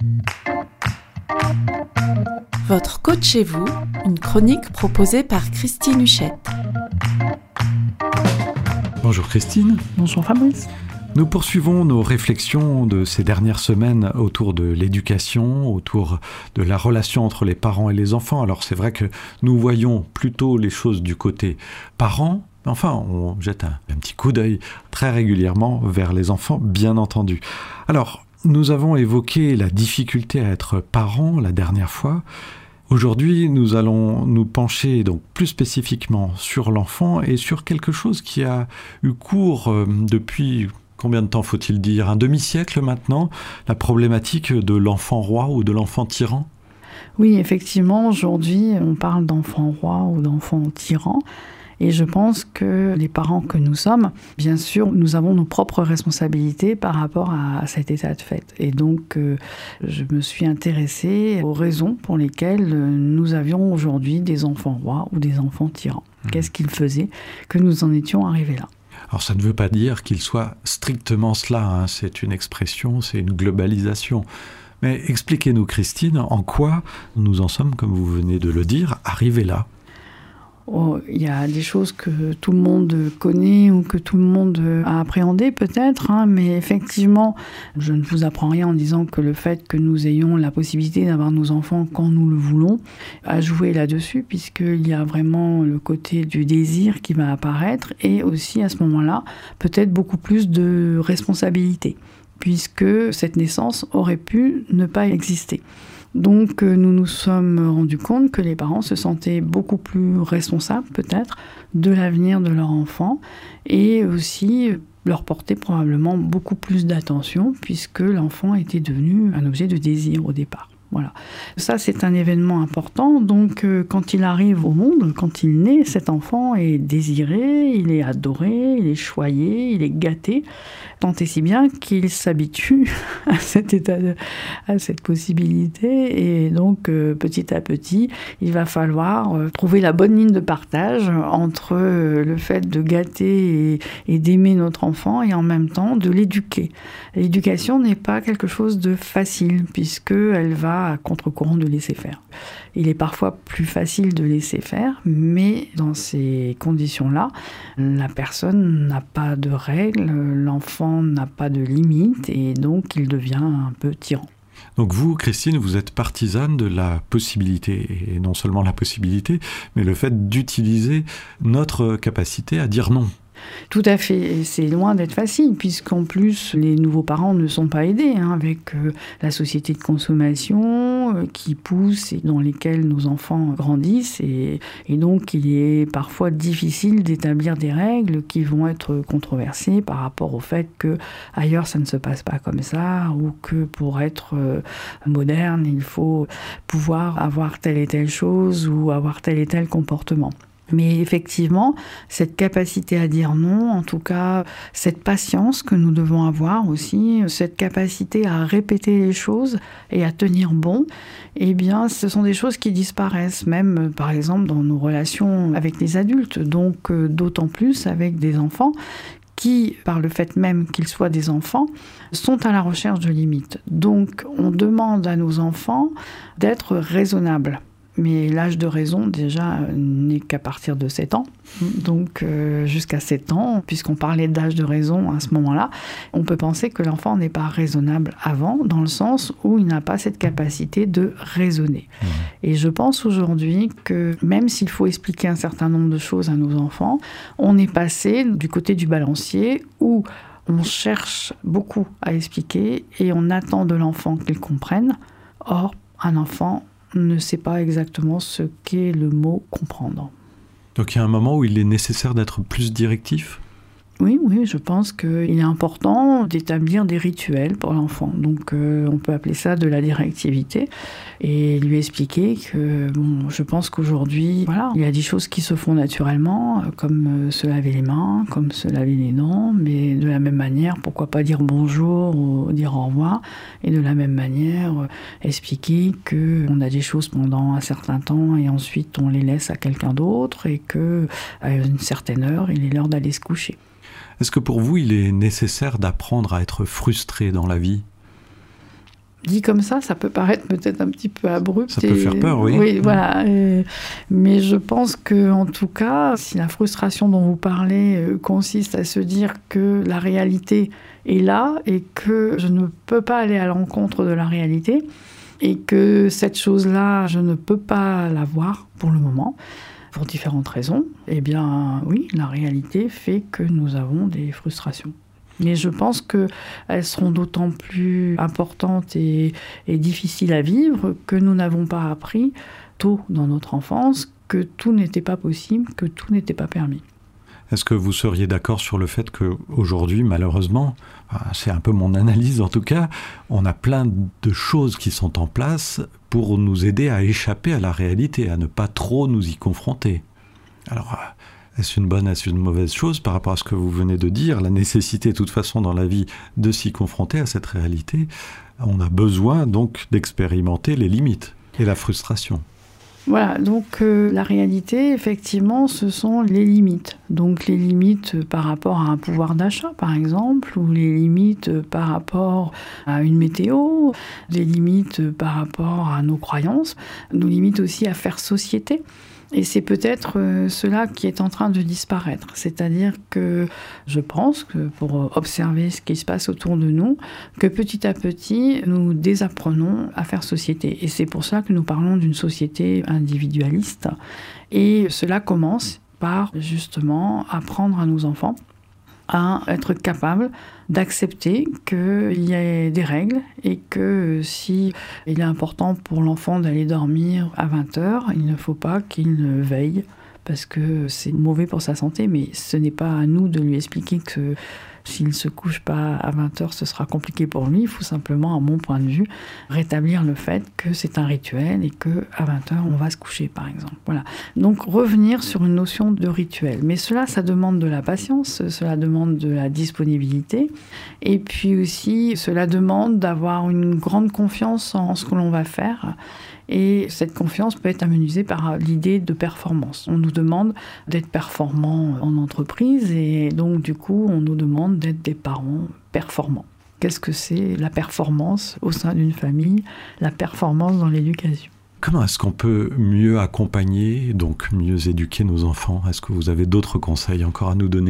Votre coach chez vous, une chronique proposée par Christine Huchette. Bonjour Christine. Bonjour Fabrice. Nous poursuivons nos réflexions de ces dernières semaines autour de l'éducation, autour de la relation entre les parents et les enfants. Alors c'est vrai que nous voyons plutôt les choses du côté parents, enfin on jette un petit coup d'œil très régulièrement vers les enfants, bien entendu. Alors nous avons évoqué la difficulté à être parent la dernière fois. Aujourd'hui, nous allons nous pencher donc plus spécifiquement sur l'enfant et sur quelque chose qui a eu cours depuis... Combien de temps faut-il dire? Un demi-siècle maintenant, la problématique de l'enfant roi ou de l'enfant tyran? Oui, effectivement, aujourd'hui, on parle d'enfant roi ou d'enfant tyran. Et je pense que les parents que nous sommes, bien sûr, nous avons nos propres responsabilités par rapport à cet état de fait. Et donc, je me suis intéressée aux raisons pour lesquelles nous avions aujourd'hui des enfants rois ou des enfants tyrans. Qu'est-ce qu'ils faisaient que nous en étions arrivés là? Alors ça ne veut pas dire qu'il soit strictement cela, hein. C'est une expression, c'est une globalisation. Mais expliquez-nous Christine, en quoi nous en sommes, comme vous venez de le dire, arrivés là? Il y a des choses que tout le monde connaît ou que tout le monde a appréhendé peut-être, mais effectivement, je ne vous apprends rien en disant que le fait que nous ayons la possibilité d'avoir nos enfants quand nous le voulons a joué là-dessus, puisqu'il y a vraiment le côté du désir qui va apparaître et aussi à ce moment-là, peut-être beaucoup plus de responsabilité, puisque cette naissance aurait pu ne pas exister. Donc nous nous sommes rendus compte que les parents se sentaient beaucoup plus responsables peut-être de l'avenir de leur enfant et aussi leur portaient probablement beaucoup plus d'attention puisque l'enfant était devenu un objet de désir au départ. Voilà. Ça, c'est un événement important. Donc, quand il arrive au monde, quand il naît, cet enfant est désiré, il est adoré, il est choyé, il est gâté, tant et si bien qu'il s'habitue à cet état, à cette possibilité. Et donc, petit à petit, il va falloir trouver la bonne ligne de partage entre le fait de gâter et d'aimer notre enfant et en même temps de l'éduquer. L'éducation n'est pas quelque chose de facile puisqu'elle va à contre-courant de laisser faire. Il est parfois plus facile de laisser faire, mais dans ces conditions-là, la personne n'a pas de règles, l'enfant n'a pas de limites et donc il devient un peu tyran. Donc vous, Christine, vous êtes partisane de la possibilité, et non seulement la possibilité, mais le fait d'utiliser notre capacité à dire non. Tout à fait, et c'est loin d'être facile, puisqu'en plus, les nouveaux parents ne sont pas aidés avec la société de consommation qui pousse et dans lesquelles nos enfants grandissent, et donc il est parfois difficile d'établir des règles qui vont être controversées par rapport au fait que ailleurs ça ne se passe pas comme ça, ou que pour être moderne, il faut pouvoir avoir telle et telle chose, ou avoir tel et tel comportement. Mais effectivement, cette capacité à dire non, en tout cas, cette patience que nous devons avoir aussi, cette capacité à répéter les choses et à tenir bon, eh bien, ce sont des choses qui disparaissent, même, par exemple, dans nos relations avec les adultes, donc d'autant plus avec des enfants qui, par le fait même qu'ils soient des enfants, sont à la recherche de limites. Donc, on demande à nos enfants d'être raisonnables. Mais l'âge de raison, déjà, n'est qu'à partir de 7 ans. Donc, jusqu'à 7 ans, puisqu'on parlait d'âge de raison à ce moment-là, on peut penser que l'enfant n'est pas raisonnable avant, dans le sens où il n'a pas cette capacité de raisonner. Et je pense aujourd'hui que, même s'il faut expliquer un certain nombre de choses à nos enfants, on est passé du côté du balancier où on cherche beaucoup à expliquer et on attend de l'enfant qu'il comprenne. Or, un enfant ne sait pas exactement ce qu'est le mot « comprendre ». Donc il y a un moment où il est nécessaire d'être plus directif ? Oui, je pense qu'il est important d'établir des rituels pour l'enfant. Donc, on peut appeler ça de la directivité et lui expliquer que, je pense qu'aujourd'hui, il y a des choses qui se font naturellement, comme se laver les mains, comme se laver les dents, mais de la même manière, pourquoi pas dire bonjour ou dire au revoir, et de la même manière, expliquer qu'on a des choses pendant un certain temps et ensuite on les laisse à quelqu'un d'autre et qu'à une certaine heure, il est l'heure d'aller se coucher. Est-ce que pour vous, il est nécessaire d'apprendre à être frustré dans la vie ? Dit comme ça peut paraître peut-être un petit peu abrupt. Ça peut faire peur, oui. Oui, voilà. Mais je pense qu'en tout cas, si la frustration dont vous parlez consiste à se dire que la réalité est là et que je ne peux pas aller à l'encontre de la réalité et que cette chose-là, je ne peux pas la voir pour le moment, pour différentes raisons, eh bien oui, la réalité fait que nous avons des frustrations. Mais je pense qu'elles seront d'autant plus importantes et difficiles à vivre que nous n'avons pas appris tôt dans notre enfance que tout n'était pas possible, que tout n'était pas permis. Est-ce que vous seriez d'accord sur le fait qu'aujourd'hui, malheureusement, c'est un peu mon analyse en tout cas, on a plein de choses qui sont en place pour nous aider à échapper à la réalité, à ne pas trop nous y confronter. Alors, est-ce une bonne, est-ce une mauvaise chose par rapport à ce que vous venez de dire? La nécessité, de toute façon, dans la vie, de s'y confronter à cette réalité. On a besoin donc d'expérimenter les limites et la frustration. Voilà, donc la réalité, effectivement, ce sont les limites. Donc les limites par rapport à un pouvoir d'achat, par exemple, ou les limites par rapport à une météo, les limites par rapport à nos croyances, nos limites aussi à faire société. Et c'est peut-être cela qui est en train de disparaître. C'est-à-dire que je pense que pour observer ce qui se passe autour de nous, que petit à petit, nous désapprenons à faire société. Et c'est pour ça que nous parlons d'une société individualiste. Et cela commence par justement apprendre à nos enfants à être capables d'accepter qu'il y a des règles et que si il est important pour l'enfant d'aller dormir à 20h, il ne faut pas qu'il veille parce que c'est mauvais pour sa santé, mais ce n'est pas à nous de lui expliquer que s'il ne se couche pas à 20h, ce sera compliqué pour lui. Il faut simplement, à mon point de vue, rétablir le fait que c'est un rituel et qu'à 20h, on va se coucher, par exemple. Voilà. Donc, revenir sur une notion de rituel. Mais cela, ça demande de la patience, cela demande de la disponibilité. Et puis aussi, cela demande d'avoir une grande confiance en ce que l'on va faire. Et cette confiance peut être amenuisée par l'idée de performance. On nous demande d'être performants en entreprise et donc du coup, on nous demande d'être des parents performants. Qu'est-ce que c'est la performance au sein d'une famille, la performance dans l'éducation ? Comment est-ce qu'on peut mieux accompagner, donc mieux éduquer nos enfants ? Est-ce que vous avez d'autres conseils encore à nous donner ?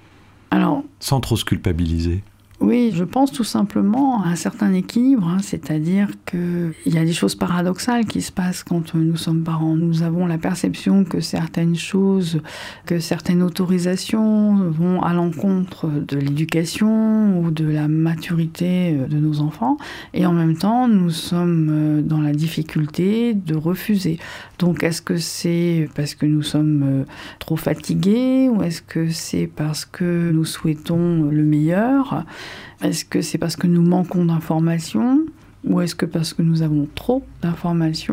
Alors, sans trop se culpabiliser. Oui, je pense tout simplement à un certain équilibre, c'est-à-dire qu'il y a des choses paradoxales qui se passent quand nous sommes parents. Nous avons la perception que certaines choses, que certaines autorisations vont à l'encontre de l'éducation ou de la maturité de nos enfants, et en même temps, nous sommes dans la difficulté de refuser. Donc, est-ce que c'est parce que nous sommes trop fatigués ou est-ce que c'est parce que nous souhaitons le meilleur ? Est-ce que c'est parce que nous manquons d'informations ou est-ce que parce que nous avons trop d'informations ?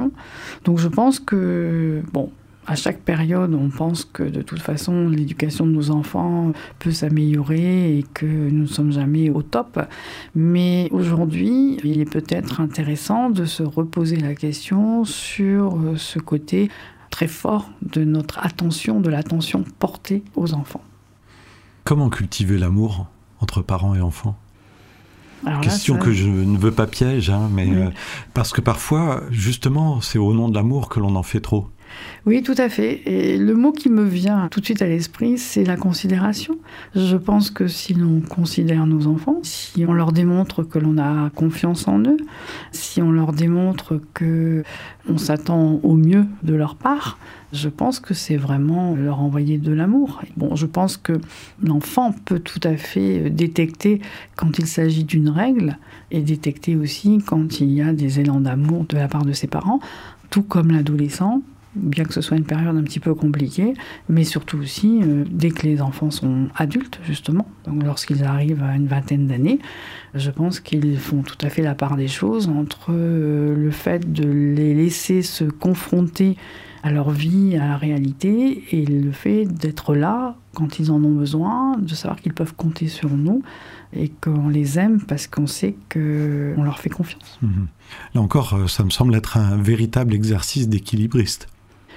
Donc je pense que, à chaque période, on pense que de toute façon, l'éducation de nos enfants peut s'améliorer et que nous ne sommes jamais au top. Mais aujourd'hui, il est peut-être intéressant de se reposer la question sur ce côté très fort de notre attention, de l'attention portée aux enfants. Comment cultiver l'amour entre parents et enfants ? Alors question là, que je ne veux pas piège, mais oui. Parce que parfois, justement, c'est au nom de l'amour que l'on en fait trop. Oui, tout à fait. Et le mot qui me vient tout de suite à l'esprit, c'est la considération. Je pense que si l'on considère nos enfants, si on leur démontre que l'on a confiance en eux, si on leur démontre qu'on s'attend au mieux de leur part, je pense que c'est vraiment leur envoyer de l'amour. Je pense que l'enfant peut tout à fait détecter quand il s'agit d'une règle et détecter aussi quand il y a des élans d'amour de la part de ses parents, tout comme l'adolescent, bien que ce soit une période un petit peu compliquée, mais surtout aussi dès que les enfants sont adultes, justement, donc lorsqu'ils arrivent à une vingtaine d'années, je pense qu'ils font tout à fait la part des choses entre le fait de les laisser se confronter à leur vie, à la réalité, et le fait d'être là quand ils en ont besoin, de savoir qu'ils peuvent compter sur nous et qu'on les aime parce qu'on sait qu'on leur fait confiance. Là encore, ça me semble être un véritable exercice d'équilibriste.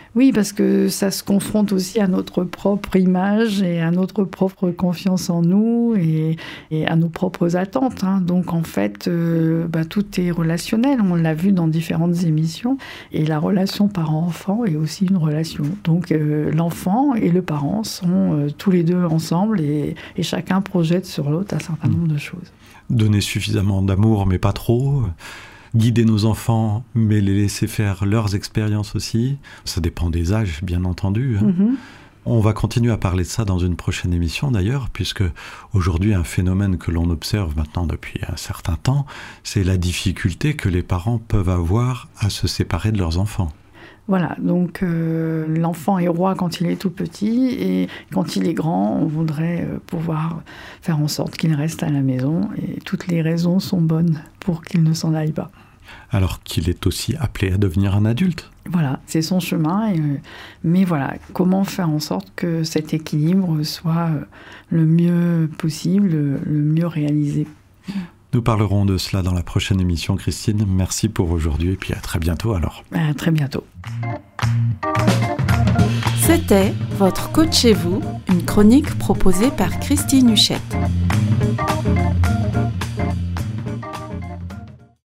Oui, parce que ça se confronte aussi à notre propre image et à notre propre confiance en nous et à nos propres attentes. Donc en fait, tout est relationnel. On l'a vu dans différentes émissions. Et la relation parent-enfant est aussi une relation. Donc l'enfant et le parent sont tous les deux ensemble et chacun projette sur l'autre un certain nombre de choses. Donner suffisamment d'amour, mais pas trop. Guider nos enfants, mais les laisser faire leurs expériences aussi. Ça dépend des âges, bien entendu. Mm-hmm. On va continuer à parler de ça dans une prochaine émission d'ailleurs, puisque aujourd'hui un phénomène que l'on observe maintenant depuis un certain temps, c'est la difficulté que les parents peuvent avoir à se séparer de leurs enfants. Voilà, donc l'enfant est roi quand il est tout petit et quand il est grand, on voudrait pouvoir faire en sorte qu'il reste à la maison et toutes les raisons sont bonnes pour qu'il ne s'en aille pas. Alors qu'il est aussi appelé à devenir un adulte. Voilà, c'est son chemin, mais voilà, comment faire en sorte que cet équilibre soit le mieux possible, le mieux réalisé. Nous parlerons de cela dans la prochaine émission, Christine. Merci pour aujourd'hui et puis à très bientôt alors. À très bientôt. C'était Votre Coach chez vous, une chronique proposée par Christine Huchette.